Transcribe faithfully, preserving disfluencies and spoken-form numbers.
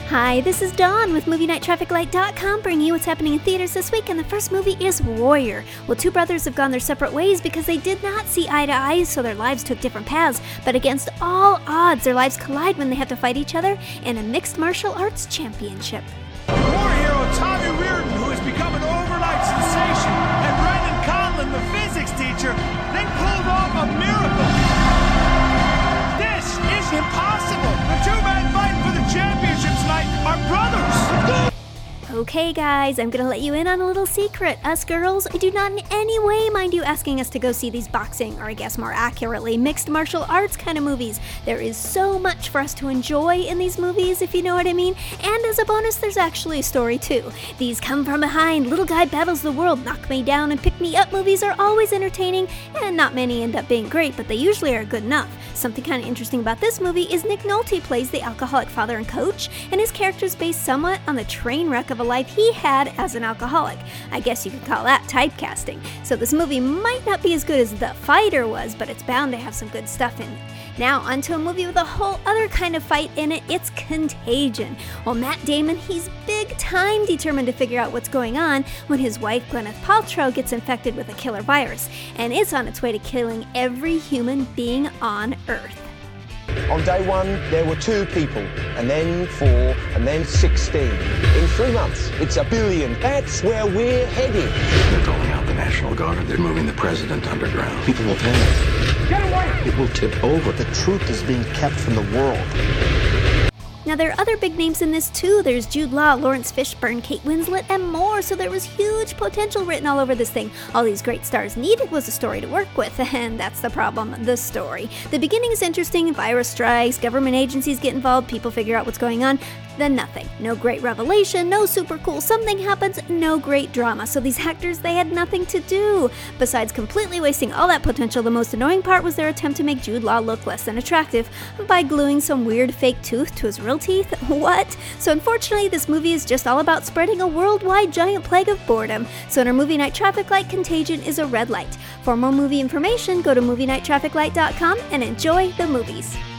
Hi, this is Dawn with Movie Night Traffic Light dot com bringing you what's happening in theaters this week, and the first movie is Warrior. Well, two brothers have gone their separate ways because they did not see eye to eye, so their lives took different paths, but against all odds, their lives collide when they have to fight each other in a mixed martial arts championship. War hero Tommy Reardon, who has become an overnight sensation, and Brendan Conlon, the physics teacher, they pulled off a miracle. This is impossible. The two men fighting for the championship tonight are brothers. Okay guys, I'm gonna let you in on a little secret. Us girls, I do not in any way mind you asking us to go see these boxing, or I guess more accurately, mixed martial arts kind of movies. There is so much for us to enjoy in these movies, if you know what I mean. And as a bonus, there's actually a story too. These come from behind, little guy battles the world, knock me down and pick me up movies are always entertaining, and not many end up being great, but they usually are good enough. Something kind of interesting about this movie is Nick Nolte plays the alcoholic father and coach, and his character is based somewhat on the train wreck of a life he had as an alcoholic. I guess you could call that typecasting. So this movie might not be as good as The Fighter was, but it's bound to have some good stuff in it. Now onto a movie with a whole other kind of fight in it. It's Contagion. Well, Matt Damon, he's big time determined to figure out what's going on when his wife Gwyneth Paltrow gets infected with a killer virus, and it's on its way to killing every human being on Earth. On day one, there were two people, and then four, and then sixteen. In three months, it's a billion. That's where we're headed. They're calling out the National Guard. They're moving the president underground. People will panic. Get away! It will tip over. The truth is being kept from the world. Now, there are other big names in this too. There's Jude Law, Lawrence Fishburne, Kate Winslet, and more, so there was huge potential written all over this thing. All these great stars needed was a story to work with, and that's the problem, the story. The beginning is interesting, virus strikes, government agencies get involved, people figure out what's going on, then nothing. No great revelation, no super cool something happens, no great drama. So these actors, they had nothing to do. Besides completely wasting all that potential, the most annoying part was their attempt to make Jude Law look less than attractive by gluing some weird fake tooth to his real teeth. What? So unfortunately, this movie is just all about spreading a worldwide giant plague of boredom. So in our Movie Night Traffic Light, Contagion is a red light. For more movie information, go to Movie Night Traffic Light dot com and enjoy the movies.